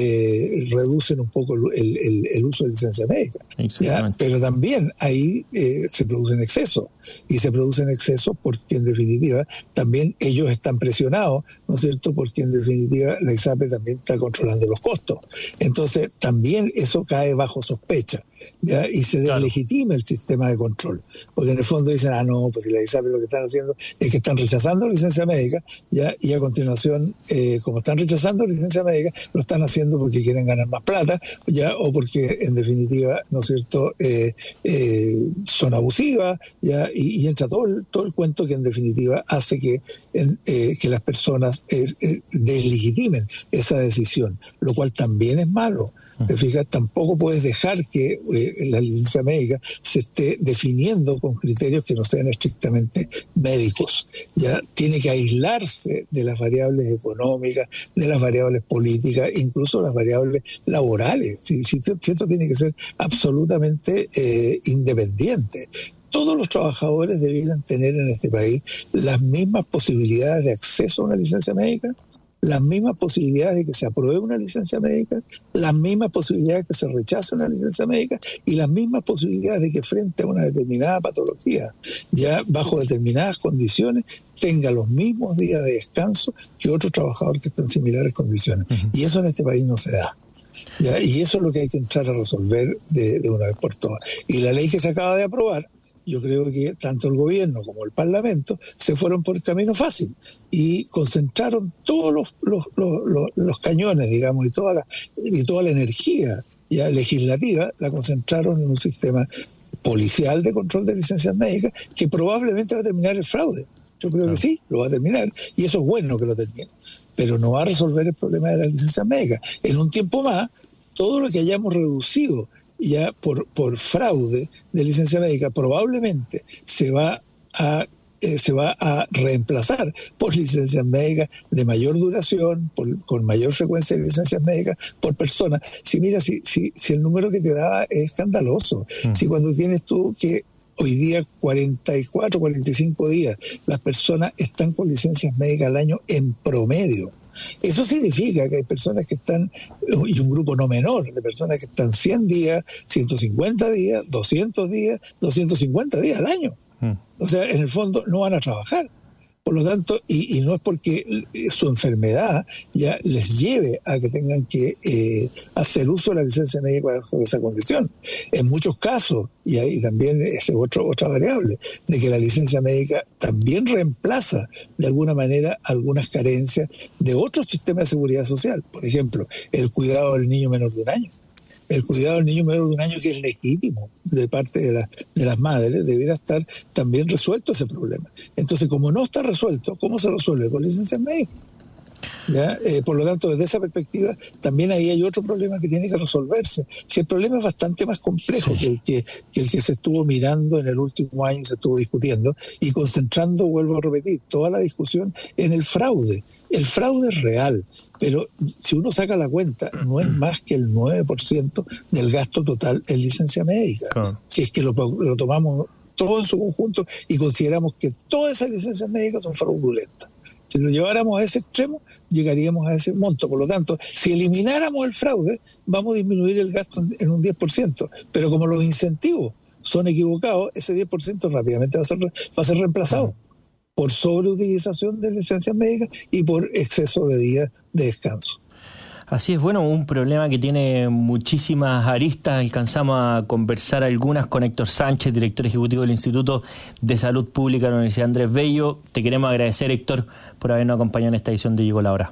eh, reducen un poco el, el, el uso de licencias médicas. ¿Ya? Pero también ahí eh, se producen excesos, y se producen excesos porque en definitiva también ellos están presionados, ¿no es cierto?, porque en definitiva la ISAPRE también está controlando los costos. Entonces también eso cae bajo sospecha, ¿ya? Y se deslegitima el sistema de control, porque en el fondo dicen, ah no, pues si la ISAPRE lo que están haciendo es que están rechazando licencia médica, ¿ya? Y a continuación, eh, como están rechazando licencia médica, lo están haciendo porque quieren ganar más plata, ¿ya? O porque en definitiva, ¿no es cierto?, eh, eh, son abusivas, ¿ya? Y, y entra todo el, todo el cuento que en definitiva hace que, en, eh, que las personas eh, eh, deslegitimen esa decisión, lo cual también es malo. ¿Te fijas? Tampoco puedes dejar que eh, la licencia médica se esté definiendo con criterios que no sean estrictamente médicos. Ya tiene que aislarse de las variables económicas, de las variables políticas, incluso las variables laborales. Si, si, si esto tiene que ser absolutamente eh, independiente. Todos los trabajadores debieran tener en este país las mismas posibilidades de acceso a una licencia médica, las mismas posibilidades de que se apruebe una licencia médica, las mismas posibilidades de que se rechace una licencia médica y las mismas posibilidades de que frente a una determinada patología, ya bajo determinadas condiciones, tenga los mismos días de descanso que otro trabajador que esté en similares condiciones. Uh-huh. Y eso en este país no se da. ¿Ya? Y eso es lo que hay que entrar a resolver de, de una vez por todas. Y la ley que se acaba de aprobar, yo creo que tanto el gobierno como el Parlamento se fueron por el camino fácil y concentraron todos los, los, los, los, los cañones, digamos, y toda la, y toda la energía ya legislativa la concentraron en un sistema policial de control de licencias médicas que probablemente va a terminar el fraude. Yo creo claro. que sí, lo va a terminar, y eso es bueno que lo termine, pero no va a resolver el problema de las licencias médicas. En un tiempo más, todo lo que hayamos reducido ya por, por fraude de licencia médica probablemente se va a eh, se va a reemplazar por licencias médicas de mayor duración, por, con mayor frecuencia de licencias médicas por persona. Si mira, si, si, si el número que te daba es escandaloso, mm. si cuando tienes tú que hoy día cuarenta y cuatro, cuarenta y cinco días las personas están con licencias médicas al año en promedio. Eso significa que hay personas que están, y un grupo no menor de personas que están cien días, ciento cincuenta días, doscientos días, doscientos cincuenta días al año. Mm. O sea, en el fondo no van a trabajar. Por lo tanto, y, y no es porque su enfermedad ya les lleve a que tengan que eh, hacer uso de la licencia médica bajo esa condición. En muchos casos, y ahí también es otro, otra variable, de que la licencia médica también reemplaza de alguna manera algunas carencias de otros sistemas de seguridad social. Por ejemplo, el cuidado del niño menor de un año. El cuidado del niño menor de un año, que es legítimo de parte de, la, de las madres, debiera estar también resuelto ese problema. Entonces, como no está resuelto, ¿cómo se resuelve? Con licencias médicas. ¿Ya? Eh, por lo tanto, desde esa perspectiva, también ahí hay otro problema que tiene que resolverse. Si el problema es bastante más complejo sí. que, el que, que el que se estuvo mirando en el último año, se estuvo discutiendo, y concentrando, vuelvo a repetir, toda la discusión en el fraude. El fraude es real, pero si uno saca la cuenta, no es más que el nueve por ciento del gasto total en licencia médica. Claro. Si es que lo, lo tomamos todo en su conjunto y consideramos que todas esas licencias médicas son fraudulentas. Si lo lleváramos a ese extremo, llegaríamos a ese monto. Por lo tanto, si elimináramos el fraude, vamos a disminuir el gasto en un diez por ciento. Pero como los incentivos son equivocados, ese diez por ciento rápidamente va a ser, va a ser reemplazado por sobreutilización de licencias médicas y por exceso de días de descanso. Así es, bueno, un problema que tiene muchísimas aristas. Alcanzamos a conversar algunas con Héctor Sánchez, director ejecutivo del Instituto de Salud Pública de la Universidad Andrés Bello. Te queremos agradecer, Héctor, por habernos acompañado en esta edición de Llegó la Hora.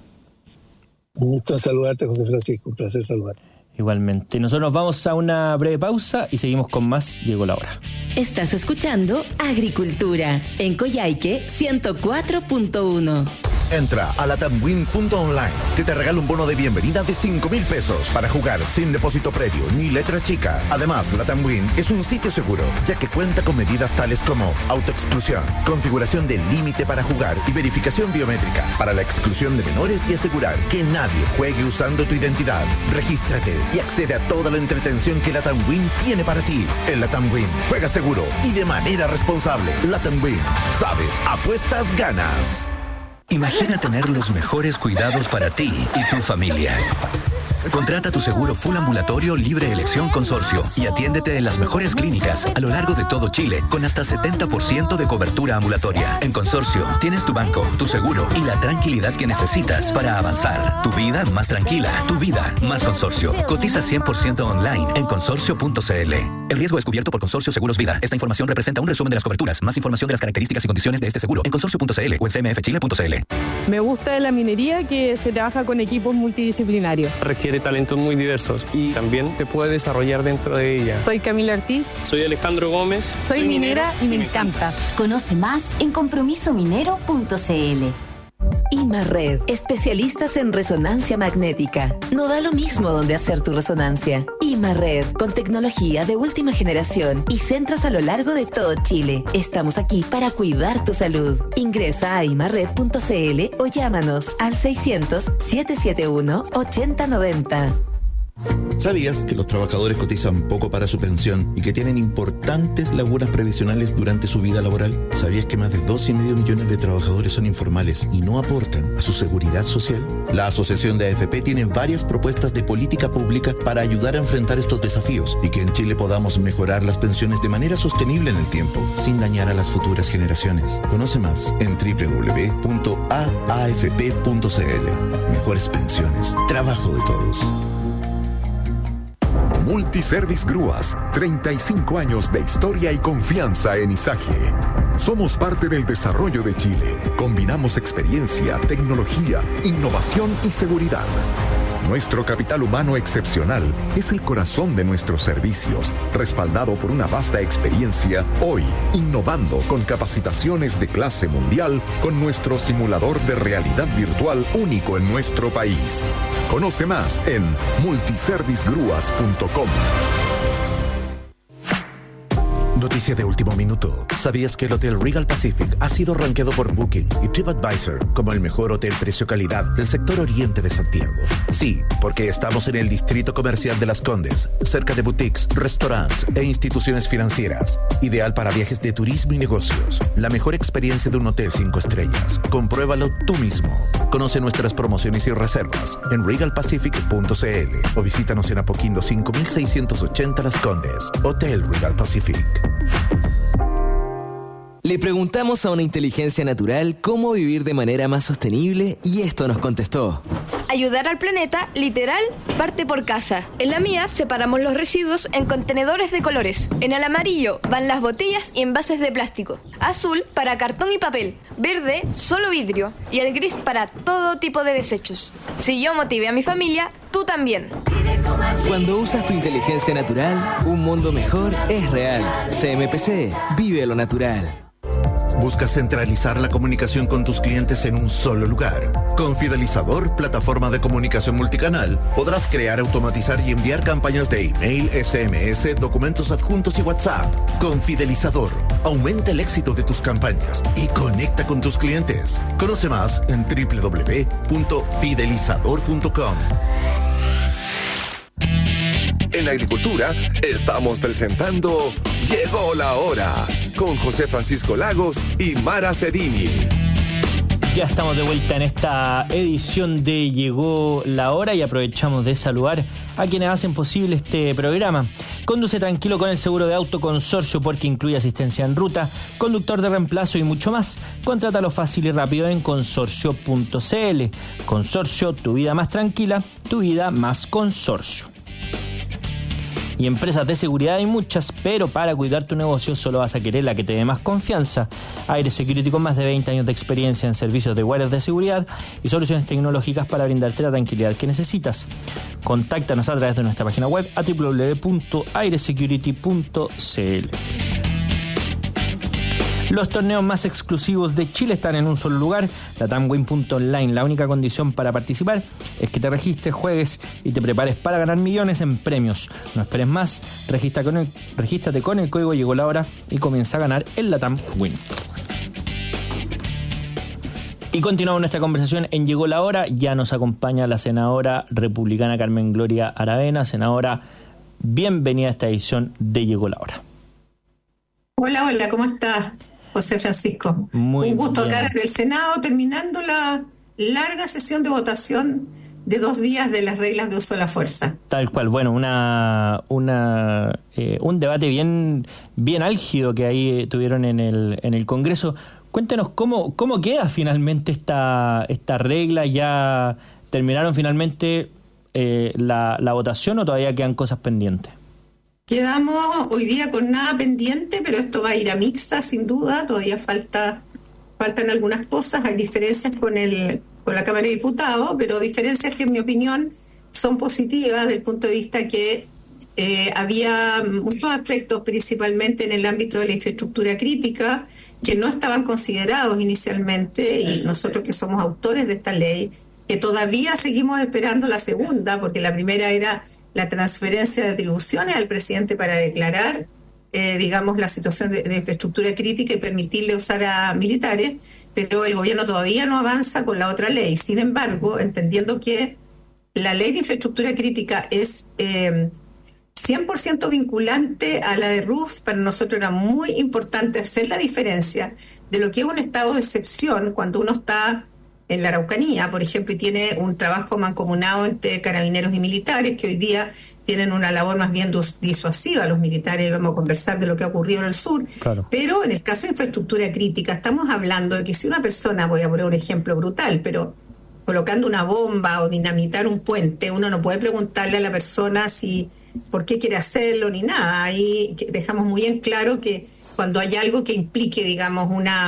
Un gusto saludarte, José Francisco, un placer saludarte. Igualmente. Nosotros nos vamos a una breve pausa y seguimos con más Llegó la Hora. Estás escuchando Agricultura en Coyhaique ciento cuatro punto uno. Entra a latamwin punto online, que te regala un bono de bienvenida de cinco mil pesos para jugar sin depósito previo ni letra chica. Además, LatamWin es un sitio seguro, ya que cuenta con medidas tales como autoexclusión, configuración del límite para jugar y verificación biométrica para la exclusión de menores y asegurar que nadie juegue usando tu identidad. Regístrate y accede a toda la entretención que LatamWin tiene para ti. En LatamWin, juega seguro y de manera responsable. LatamWin, sabes, apuestas, ganas. Imagina tener los mejores cuidados para ti y tu familia. Contrata tu seguro full ambulatorio libre elección consorcio y atiéndete en las mejores clínicas a lo largo de todo Chile con hasta setenta por ciento de cobertura ambulatoria. En Consorcio tienes tu banco, tu seguro y la tranquilidad que necesitas para avanzar. Tu vida más tranquila, tu vida más Consorcio. Cotiza cien por ciento online en consorcio punto c l. El riesgo es cubierto por Consorcio Seguros Vida. Esta información representa un resumen de las coberturas. Más información de las características y condiciones de este seguro en consorcio punto c l o en c m f chile punto c l. Me gusta de la minería que se trabaja con equipos multidisciplinarios. Requiere talentos muy diversos y también te puedes desarrollar dentro de ella. Soy Camila Ortiz. Soy Alejandro Gómez. Soy, Soy minera, minera y me encanta. Conoce más en compromiso minero punto c l. IMARRED, especialistas en resonancia magnética. No da lo mismo donde hacer tu resonancia. IMARRED, con tecnología de última generación y centros a lo largo de todo Chile. Estamos aquí para cuidar tu salud. Ingresa a imarred punto c l o llámanos al seiscientos, setecientos setenta y uno, ochenta noventa. ¿Sabías que los trabajadores cotizan poco para su pensión y que tienen importantes lagunas previsionales durante su vida laboral? ¿Sabías que más de dos y medio millones de trabajadores son informales y no aportan a su seguridad social? La Asociación de A F P tiene varias propuestas de política pública para ayudar a enfrentar estos desafíos y que en Chile podamos mejorar las pensiones de manera sostenible en el tiempo, sin dañar a las futuras generaciones. Conoce más en doble u doble u doble u punto a a f p punto c l. Mejores pensiones, trabajo de todos. Multiservice Grúas, treinta y cinco años de historia y confianza en Izague. Somos parte del desarrollo de Chile. Combinamos experiencia, tecnología, innovación y seguridad. Nuestro capital humano excepcional es el corazón de nuestros servicios, respaldado por una vasta experiencia, hoy innovando con capacitaciones de clase mundial con nuestro simulador de realidad virtual único en nuestro país. Conoce más en multiservice grúas punto com. Noticia de último minuto. ¿Sabías que el Hotel Regal Pacific ha sido rankeado por Booking y TripAdvisor como el mejor hotel precio-calidad del sector oriente de Santiago? Sí, porque estamos en el distrito comercial de Las Condes, cerca de boutiques, restaurantes e instituciones financieras. Ideal para viajes de turismo y negocios. La mejor experiencia de un hotel cinco estrellas. Compruébalo tú mismo. Conoce nuestras promociones y reservas en regal pacific punto c l o visítanos en Apoquindo cinco mil seiscientos ochenta Las Condes. Hotel Regal Pacific. Le preguntamos a una inteligencia natural cómo vivir de manera más sostenible y esto nos contestó. Ayudar al planeta, literal, parte por casa. En la mía separamos los residuos en contenedores de colores. En el amarillo van las botellas y envases de plástico. Azul para cartón y papel. Verde, solo vidrio. Y el gris para todo tipo de desechos. Si yo motivé a mi familia, tú también. Cuando usas tu inteligencia natural, un mundo mejor es real. C M P C, vive lo natural. ¿Buscas centralizar la comunicación con tus clientes en un solo lugar? Con Fidelizador, plataforma de comunicación multicanal, podrás crear, automatizar y enviar campañas de email, S M S, documentos adjuntos y WhatsApp. Con Fidelizador, aumenta el éxito de tus campañas y conecta con tus clientes. Conoce más en doble u doble u doble u punto fidelizador punto com. En Agricultura estamos presentando Llegó la Hora con José Francisco Lagos y Mara Cedini. Ya estamos de vuelta en esta edición de Llegó la Hora y aprovechamos de saludar a quienes hacen posible este programa. Conduce tranquilo con el seguro de auto Consorcio porque incluye asistencia en ruta, conductor de reemplazo y mucho más. Contrátalo fácil y rápido en consorcio punto c l. Consorcio, tu vida más tranquila, tu vida más consorcio. Y empresas de seguridad hay muchas, pero para cuidar tu negocio solo vas a querer la que te dé más confianza. Aire Security, con más de veinte años de experiencia en servicios de guardias de seguridad y soluciones tecnológicas para brindarte la tranquilidad que necesitas. Contáctanos a través de nuestra página web a doble u doble u doble u punto aire security punto c l. Los torneos más exclusivos de Chile están en un solo lugar, latamwin punto online. La única condición para participar es que te registres, juegues y te prepares para ganar millones en premios. No esperes más, registra con el, regístrate con el código Llegó la Hora y comienza a ganar el LatamWin. Y continuamos nuestra conversación en Llegó la Hora. Ya nos acompaña la senadora republicana Carmen Gloria Aravena. Senadora, bienvenida a esta edición de Llegó la Hora. Hola, hola, ¿cómo estás, José Francisco? Muy Un gusto bien. acá desde el Senado, terminando la larga sesión de votación de dos días de las reglas de uso de la fuerza. Tal cual, bueno, una, una eh, un debate bien, bien álgido que ahí eh, tuvieron en el, en el Congreso. Cuéntenos cómo, cómo queda finalmente esta, esta regla. ¿Ya terminaron finalmente eh, la, la votación o todavía quedan cosas pendientes? Quedamos hoy día con nada pendiente, pero esto va a ir a mixta sin duda. Todavía falta faltan algunas cosas. Hay diferencias con el con la Cámara de Diputados, pero diferencias que en mi opinión son positivas desde el punto de vista que eh, había muchos aspectos, principalmente en el ámbito de la infraestructura crítica, que no estaban considerados inicialmente, y nosotros que somos autores de esta ley, que todavía seguimos esperando la segunda, porque la primera era la transferencia de atribuciones al presidente para declarar, eh, digamos, la situación de, de infraestructura crítica y permitirle usar a militares, pero el gobierno todavía no avanza con la otra ley. Sin embargo, entendiendo que la ley de infraestructura crítica es eh, cien por ciento vinculante a la de R U F, para nosotros era muy importante hacer la diferencia de lo que es un estado de excepción cuando uno está en la Araucanía, por ejemplo, y tiene un trabajo mancomunado entre carabineros y militares, que hoy día tienen una labor más bien disuasiva. Los militares, vamos a conversar de lo que ha ocurrido en el sur, claro. Pero en el caso de infraestructura crítica, estamos hablando de que si una persona, voy a poner un ejemplo brutal, pero colocando una bomba o dinamitar un puente, uno no puede preguntarle a la persona si por qué quiere hacerlo ni nada. Ahí dejamos muy en claro que cuando hay algo que implique, digamos, una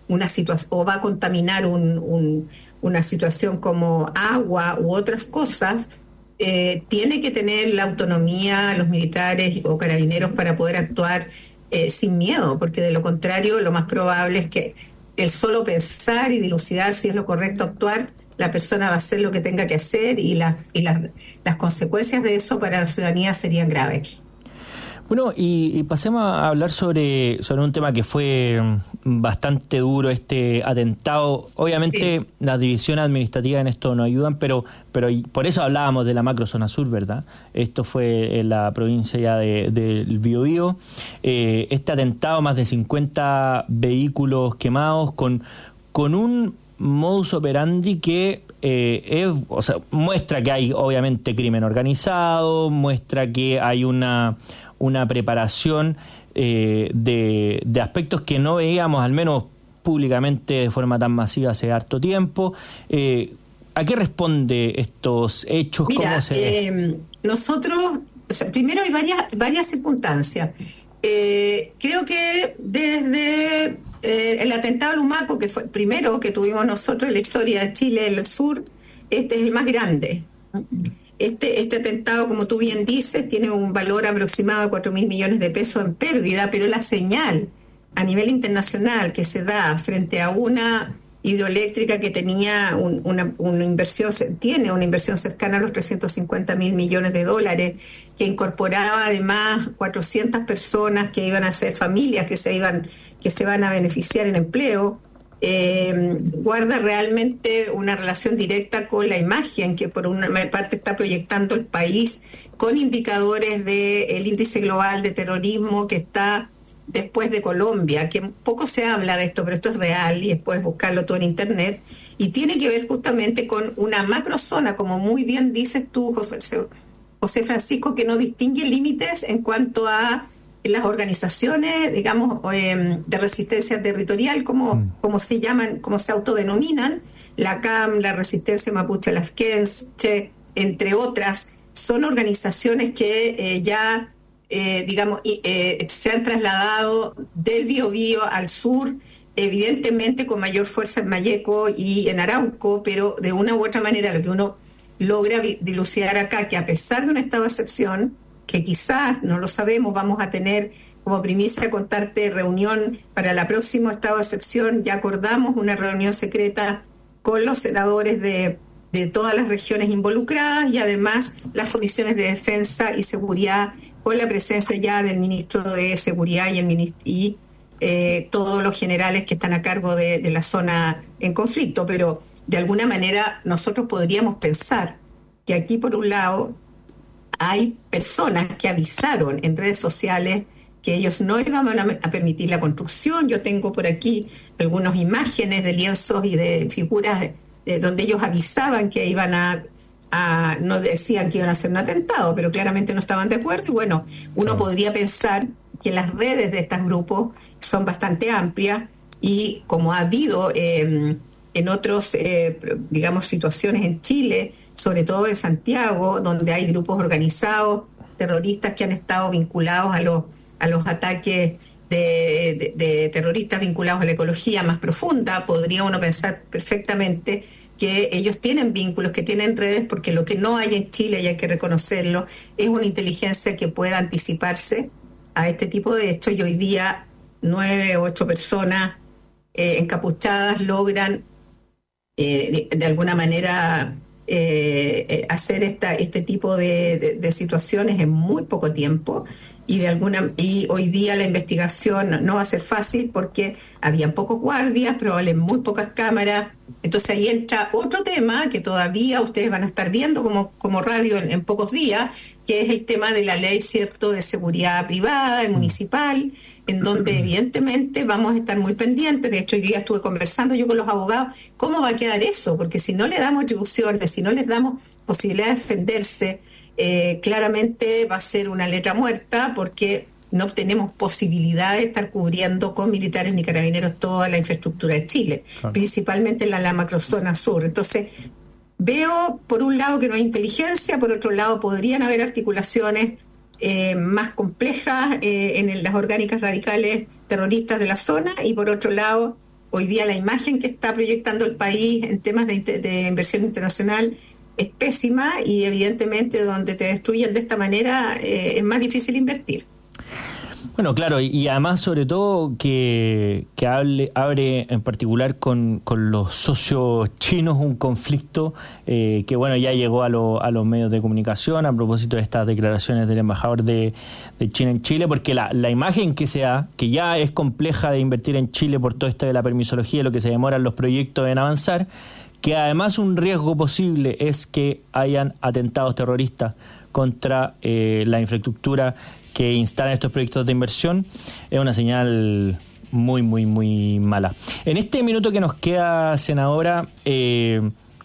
una situación o va a contaminar un, un, una situación como agua u otras cosas, eh, tiene que tener la autonomía los militares o carabineros para poder actuar eh, sin miedo, porque de lo contrario lo más probable es que el solo pensar y dilucidar si es lo correcto actuar, la persona va a hacer lo que tenga que hacer y, la, y la, las consecuencias de eso para la ciudadanía serían graves. Bueno, y, y pasemos a hablar sobre, sobre un tema que fue bastante duro, este atentado. Obviamente sí, las divisiones administrativas en esto no ayudan, pero pero por eso hablábamos de la macrozona sur, ¿verdad? Esto fue en la provincia ya de, del Biobío. Eh, este atentado, más de cincuenta vehículos quemados, con, con un modus operandi que eh, es, o sea, muestra que hay obviamente crimen organizado, muestra que hay una... una preparación eh, de, de aspectos que no veíamos, al menos públicamente, de forma tan masiva hace harto tiempo. Eh, ¿A qué responde estos hechos? Mira, ¿Cómo se eh, nosotros, o sea, primero hay varias, varias circunstancias. Eh, creo que desde eh, el atentado al Humaco, que fue el primero que tuvimos nosotros en la historia de Chile del Sur, este es el más grande. Este, este atentado, como tú bien dices, tiene un valor aproximado de cuatro mil millones de pesos en pérdida, pero la señal a nivel internacional que se da frente a una hidroeléctrica que tenía un, una, una inversión, tiene una inversión cercana a los trescientos cincuenta mil millones de dólares, que incorporaba además cuatrocientas personas que iban a ser familias que se iban, que se van a beneficiar en empleo. Eh, guarda realmente una relación directa con la imagen que por una parte está proyectando el país, con indicadores del índice global de terrorismo que está después de Colombia, que poco se habla de esto, pero esto es real y puedes buscarlo tú en internet, y tiene que ver justamente con una macrozona, como muy bien dices tú, José, José Francisco, que no distingue límites en cuanto a las organizaciones, digamos, eh, de resistencia territorial, como, mm. como se llaman, como se autodenominan, la C A M, la Resistencia Mapuche Lafkenche, entre otras, son organizaciones que eh, ya, eh, digamos, eh, se han trasladado del Biobío al sur, evidentemente con mayor fuerza en Malleco y en Arauco, pero de una u otra manera lo que uno logra dilucidar acá, que a pesar de un estado de excepción, que quizás, no lo sabemos, vamos a tener como primicia contarte reunión para el próximo estado de excepción. Ya acordamos una reunión secreta con los senadores de, de todas las regiones involucradas y además las comisiones de defensa y seguridad, con la presencia ya del ministro de Seguridad y, el ministro, y eh, todos los generales que están a cargo de, de la zona en conflicto. Pero de alguna manera nosotros podríamos pensar que aquí, por un lado, hay personas que avisaron en redes sociales que ellos no iban a permitir la construcción. Yo tengo por aquí algunas imágenes de lienzos y de figuras de, de donde ellos avisaban que iban a, a, no decían que iban a hacer un atentado, pero claramente no estaban de acuerdo. Y bueno, uno podría pensar que las redes de estos grupos son bastante amplias y como ha habido eh, en otros, eh, digamos, situaciones en Chile, sobre todo en Santiago, donde hay grupos organizados, terroristas que han estado vinculados a los, a los ataques de, de, de terroristas vinculados a la ecología más profunda, podría uno pensar perfectamente que ellos tienen vínculos, que tienen redes, porque lo que no hay en Chile, y hay que reconocerlo, es una inteligencia que pueda anticiparse a este tipo de hechos, y hoy día nueve o ocho personas eh, encapuchadas logran eh, de, de alguna manera eh, eh, hacer esta, este tipo de, de, de situaciones en muy poco tiempo, y de alguna y hoy día la investigación no va a ser fácil porque habían pocos guardias, probablemente muy pocas cámaras. Entonces ahí entra otro tema que todavía ustedes van a estar viendo como, como radio en, en pocos días, que es el tema de la ley, cierto, de seguridad privada y municipal, en donde evidentemente vamos a estar muy pendientes. De hecho, hoy día estuve conversando yo con los abogados, ¿cómo va a quedar eso? Porque si no le damos atribuciones, si no les damos posibilidad de defenderse, eh, claramente va a ser una letra muerta, porque no tenemos posibilidad de estar cubriendo con militares ni carabineros toda la infraestructura de Chile, claro, principalmente en la, la macrozona sur. Entonces, veo por un lado que no hay inteligencia, por otro lado podrían haber articulaciones eh, más complejas eh, en las orgánicas radicales terroristas de la zona, y por otro lado Hoy día la imagen que está proyectando el país en temas de, de inversión internacional es pésima y evidentemente donde te destruyen de esta manera eh, es más difícil invertir. Bueno, claro, y además sobre todo que, que hable, abre en particular con, con los socios chinos un conflicto eh, que bueno ya llegó a, lo, a los medios de comunicación a propósito de estas declaraciones del embajador de, de China en Chile, porque la, la imagen que se da, que ya es compleja de invertir en Chile por todo esto de la permisología, lo que se demoran los proyectos en avanzar, que además un riesgo posible es que hayan atentados terroristas contra eh, la infraestructura que instalan estos proyectos de inversión, es una señal muy, muy, muy mala. En este minuto que nos queda, senadora, eh,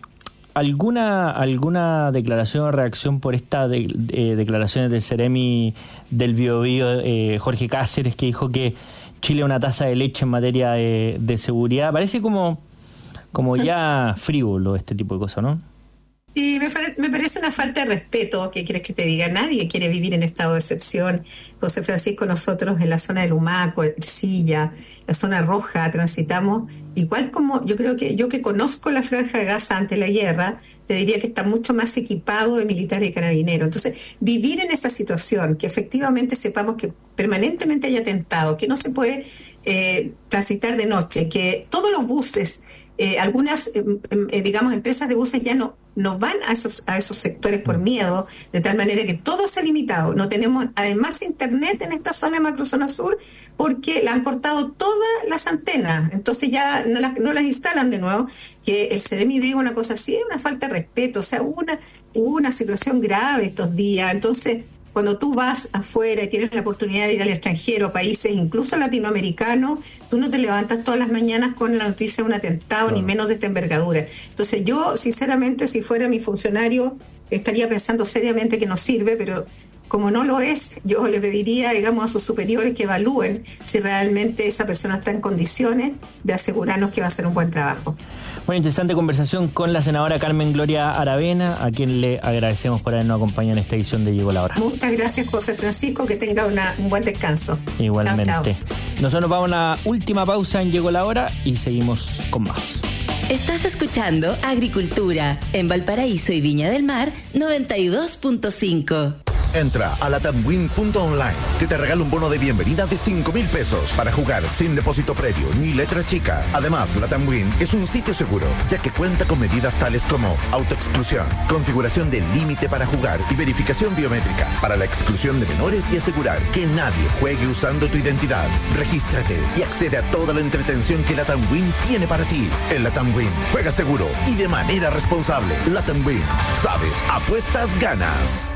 ¿alguna alguna declaración o reacción por estas de, de, declaraciones del Ceremi del Biobío, eh, Jorge Cáceres, que dijo que Chile es una taza de leche en materia de, de seguridad? Parece como, como ya frívolo este tipo de cosas, ¿no? Sí, me, me parece una falta de respeto. ¿Qué quieres que te diga? Nadie quiere vivir en estado de excepción. José Francisco, nosotros en la zona de Lumaco, Ercilla, la zona roja, transitamos igual como yo creo que yo que conozco la Franja de Gaza antes de la guerra, te diría que está mucho más equipado de militares y carabineros. Entonces, vivir en esa situación, que efectivamente sepamos que permanentemente hay atentado, que no se puede eh, transitar de noche, que todos los buses, eh, algunas, eh, eh, digamos, empresas de buses ya no no van a esos a esos sectores por miedo, de tal manera que todo se ha limitado. No tenemos además internet en esta zona de macrozona sur porque la han cortado todas las antenas, entonces ya no las, no las instalan de nuevo. Que el Ceremi diga una cosa así es una falta de respeto. O sea, hubo una, hubo una situación grave estos días. Entonces, cuando tú vas afuera y tienes la oportunidad de ir al extranjero, países incluso latinoamericanos, tú no te levantas todas las mañanas con la noticia de un atentado, no, ni menos de esta envergadura. Entonces yo, sinceramente, si fuera mi funcionario, estaría pensando seriamente que no sirve, pero como no lo es, yo le pediría, digamos, a sus superiores que evalúen si realmente esa persona está en condiciones de asegurarnos que va a hacer un buen trabajo. Bueno, interesante conversación con la senadora Carmen Gloria Aravena, a quien le agradecemos por habernos acompañado en esta edición de Llegó la Hora. Muchas gracias, José Francisco, que tenga una, un buen descanso. Igualmente. Chao, chao. Nosotros vamos a una última pausa en Llegó la Hora y seguimos con más. Estás escuchando Agricultura en Valparaíso y Viña del Mar noventa y dos punto cinco. Entra a latamwin punto online, que te regala un bono de bienvenida de cinco mil pesos para jugar sin depósito previo ni letra chica. Además, LatamWin es un sitio seguro, ya que cuenta con medidas tales como autoexclusión, configuración del límite para jugar y verificación biométrica para la exclusión de menores y asegurar que nadie juegue usando tu identidad. Regístrate y accede a toda la entretención que LatamWin tiene para ti. En LatamWin, juega seguro y de manera responsable. LatamWin, sabes, apuestas, ganas.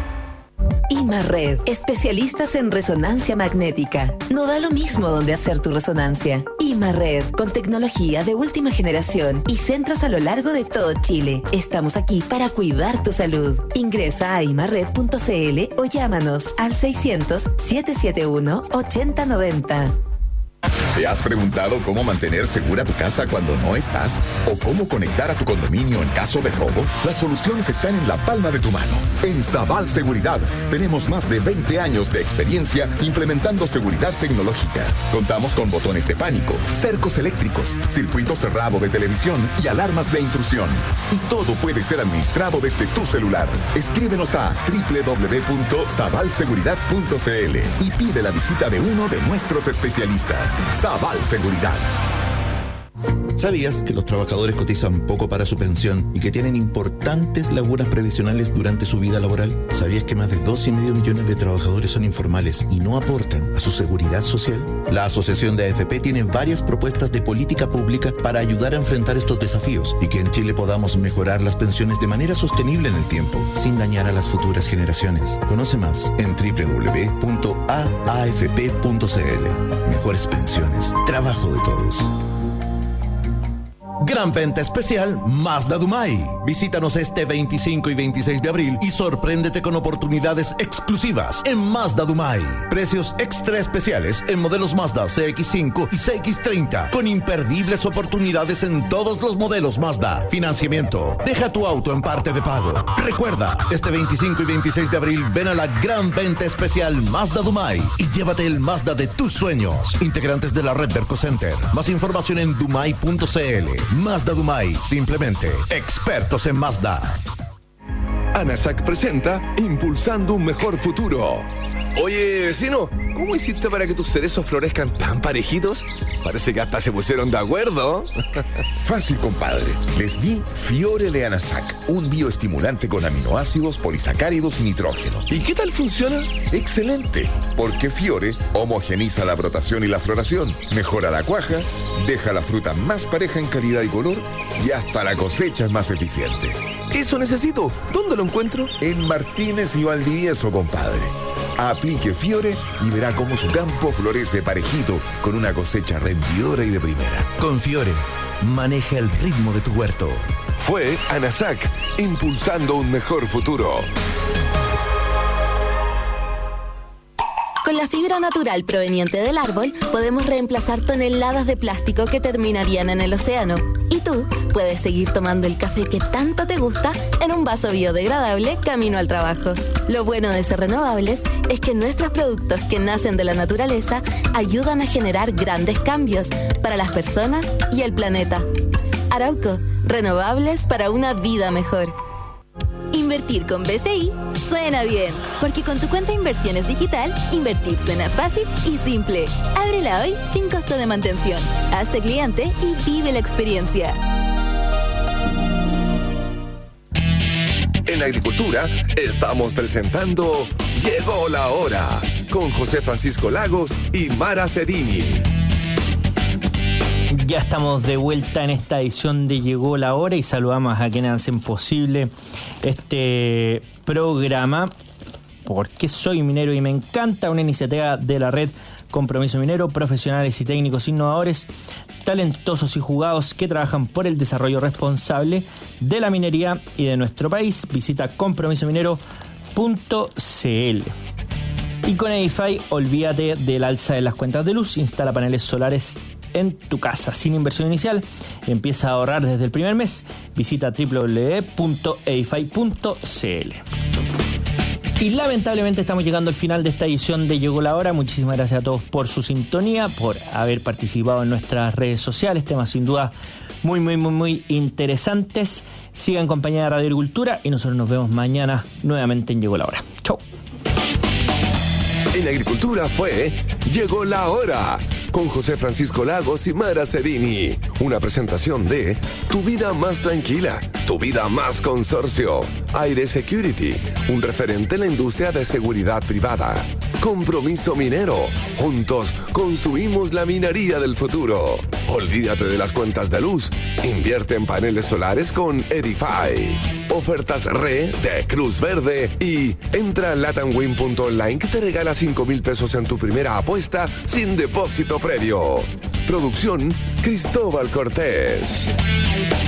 Imarred, especialistas en resonancia magnética. No da lo mismo donde hacer tu resonancia. Imarred, con tecnología de última generación y centros a lo largo de todo Chile. Estamos aquí para cuidar tu salud. Ingresa a imarred punto c l o llámanos al seiscientos, setecientos setenta y uno, ochenta noventa. ¿Te has preguntado cómo mantener segura tu casa cuando no estás? ¿O cómo conectar a tu condominio en caso de robo? Las soluciones están en la palma de tu mano. En Sabal Seguridad tenemos más de veinte años de experiencia implementando seguridad tecnológica. Contamos con botones de pánico, cercos eléctricos, circuito cerrado de televisión y alarmas de intrusión. Y todo puede ser administrado desde tu celular. Escríbenos a doble u doble u doble u punto sabal seguridad punto c l y pide la visita de uno de nuestros especialistas. Sabal Seguridad. ¿Sabías que los trabajadores cotizan poco para su pensión y que tienen importantes lagunas previsionales durante su vida laboral? ¿Sabías que más de dos y medio millones de trabajadores son informales y no aportan a su seguridad social? La Asociación de A F P tiene varias propuestas de política pública para ayudar a enfrentar estos desafíos y que en Chile podamos mejorar las pensiones de manera sostenible en el tiempo, sin dañar a las futuras generaciones. Conoce más en doble u doble u doble u punto a a f p punto c l. Mejores pensiones, trabajo de todos. Gran venta especial Mazda Dumay. Visítanos este veinticinco y veintiséis de abril y sorpréndete con oportunidades exclusivas en Mazda Dumay. Precios extra especiales en modelos Mazda C X cinco y C X treinta con imperdibles oportunidades en todos los modelos Mazda. Financiamiento. Deja tu auto en parte de pago. Recuerda, este veinticinco y veintiséis de abril ven a la gran venta especial Mazda Dumay y llévate el Mazda de tus sueños. Integrantes de la red Derco Center. Más información en dumay punto c l. Mazda Dumay, simplemente expertos en Mazda. ANASAC presenta Impulsando un Mejor Futuro. Oye, vecino, ¿cómo hiciste para que tus cerezos florezcan tan parejitos? Parece que hasta se pusieron de acuerdo. Fácil, compadre. Les di Fiore de ANASAC, un bioestimulante con aminoácidos, polisacáridos y nitrógeno. ¿Y qué tal funciona? Excelente, porque Fiore homogeniza la brotación y la floración, mejora la cuaja, deja la fruta más pareja en calidad y color y hasta la cosecha es más eficiente. Eso necesito. ¿Dónde lo encuentro? En Martínez y Valdivieso, compadre. Aplique Fiore y verá cómo su campo florece parejito con una cosecha rendidora y de primera. Con Fiore, maneja el ritmo de tu huerto. Fue ANASAC, impulsando un mejor futuro. Con la fibra natural proveniente del árbol, podemos reemplazar toneladas de plástico que terminarían en el océano. Y tú puedes seguir tomando el café que tanto te gusta en un vaso biodegradable camino al trabajo. Lo bueno de ser renovables es que nuestros productos que nacen de la naturaleza ayudan a generar grandes cambios para las personas y el planeta. Arauco, renovables para una vida mejor. Invertir con B C I suena bien, porque con tu cuenta de inversiones digital, invertir suena fácil y simple. Ábrela hoy sin costo de mantención. Hazte cliente y vive la experiencia. En Agricultura estamos presentando Llegó la Hora con José Francisco Lagos y Mara Cedini. Ya estamos de vuelta en esta edición de Llegó la Hora y saludamos a quienes hacen posible este programa, porque soy minero y me encanta, una iniciativa de la red Compromiso Minero, profesionales y técnicos innovadores, talentosos y jugados que trabajan por el desarrollo responsable de la minería y de nuestro país. Visita compromiso minero punto c l. Y con Edify, olvídate del alza de las cuentas de luz, instala paneles solares en tu casa sin inversión inicial. Empieza a ahorrar desde el primer mes. Visita doble u doble u doble u punto edify punto c l. Y lamentablemente estamos llegando al final de esta edición de Llegó la Hora. Muchísimas gracias a todos por su sintonía, por haber participado en nuestras redes sociales. Temas sin duda muy, muy, muy, muy interesantes. Sigan en compañía de Radio Agricultura y nosotros nos vemos mañana nuevamente en Llegó la Hora. Chau. En Agricultura fue Llegó la Hora con José Francisco Lagos y Mara Cedini. Una presentación de Tu Vida Más Tranquila, Tu Vida Más Consorcio. Aire Security, un referente en la industria de seguridad privada. Compromiso Minero. Juntos construimos la minería del futuro. Olvídate de las cuentas de luz. Invierte en paneles solares con Edify. Ofertas RE de Cruz Verde y entra a latamwin punto online que te regala cinco mil pesos en tu primera apuesta sin depósito previo. Producción Cristóbal Cortés.